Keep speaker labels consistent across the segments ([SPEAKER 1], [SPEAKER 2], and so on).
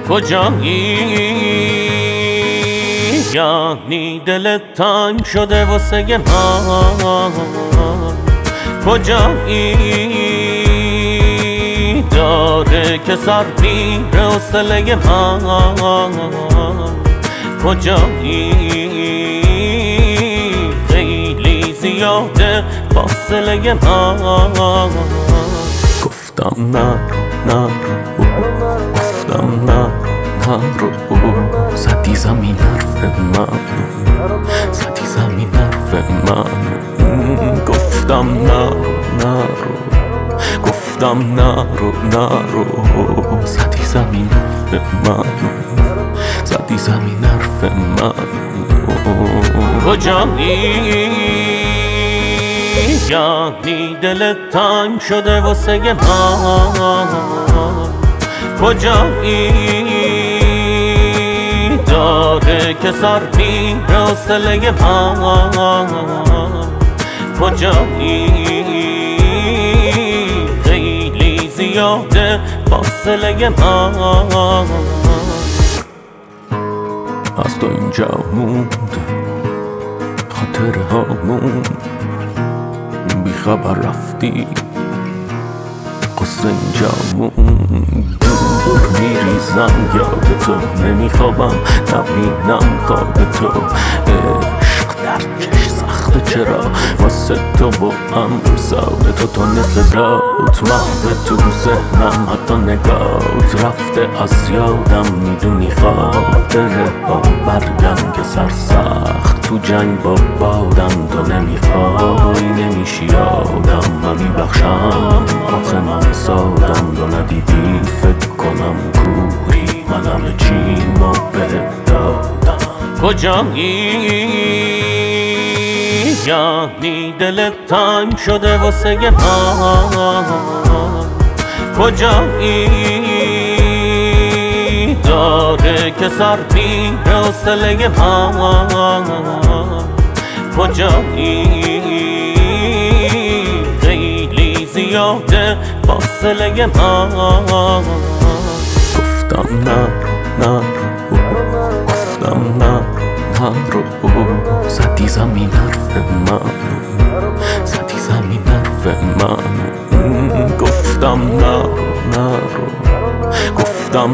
[SPEAKER 1] کجایی؟ یعنی دلت تنگ شده واسه من. کجایی؟ داره که سر میره حوصله من. کجایی؟ خیلی زیاده فاصله من. گفتم نرو گفتم نرو زدی زمین حرف من، زدی زمین حرف من. گفتم نرو گفتم نرو زدی زمین حرف من، زدی زمین حرف من. کجایی؟ یعنی دلت تنگ شده واسه من. کجایی؟ داره که سر میره حوصله من. کجایی؟ خیلی زیاده فاصله من. از تو اینجا موند خاطره هامون، بی خبر رفتی قصه اینجا موند. دور میریزم یاد تو، نمیخوابم نبینم خواب تو. عشق درکش سخته چرا واسه تو و امثال تو. تو صدات محو تو ذهنم، حتی نگات رفته از یادم. میدونی خاطره ها برگم که سرسخت تو جنگ با بادم. تو نمیخوای نمیشی آدم، من میبخشم آخه من سادم. تو ندیدی فکر کنم کوری، من همه چیمو بهت دادم. کجایی؟ یعنی دلت تنگ شده واسه من. کجایی؟ داره که سر میره حوصله من. کجایی؟ خیلی زیاده فاصله من. گفتم نرو گفتم نرو زدی زمین حرف من، زدی زمین حرف من. گفتم نرو گفتم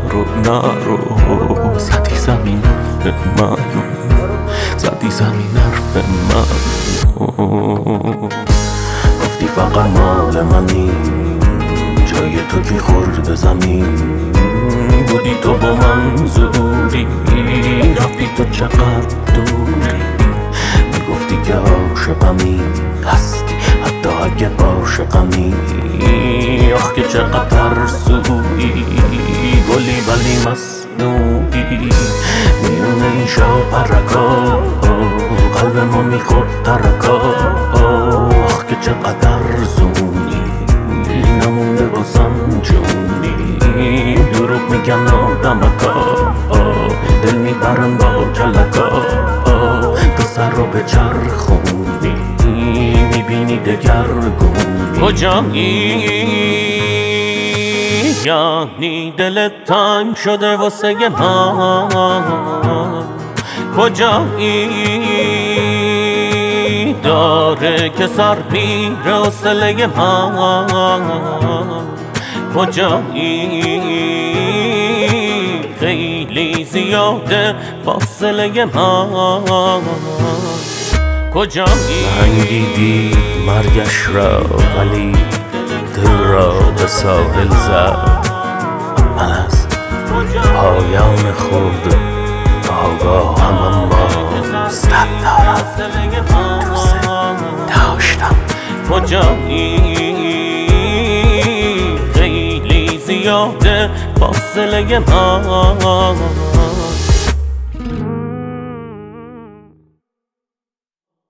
[SPEAKER 1] نرو زدی زمین حرف من، زدی زمین حرف من. گفتی فقط مال منی، جای تو کی خورد زمین. بودی تو با من زوری، رفتی تو چقدر دوری. میگفتی که عاشقمی هستی حتی اگه عاشقمی. آخ که چقدر ترسویی، گلی ولی مصنوعی. میونه این شاپرکا قلب ما میخورد ترکا. آخ که چقدر زونی، نمونده بازم جونی. دروغ میگن آدمکا، دل میبرن با کلکا. تو سر رو به چرخونی، میبینی دگرگونی. کجایی؟ یعنی دلت تنگ شده واسه من. کجایی؟ داره که سر میره حوصله من. کجایی؟ خیلی زیاده فاصله من. کجایی؟
[SPEAKER 2] رنگیدی مرگش را ولی دل را به ساحل زد. من از پایان خود آگاهم، اما صد دارم دوست داشتم.
[SPEAKER 1] کجایی؟ خیلی زیاده فاصله من.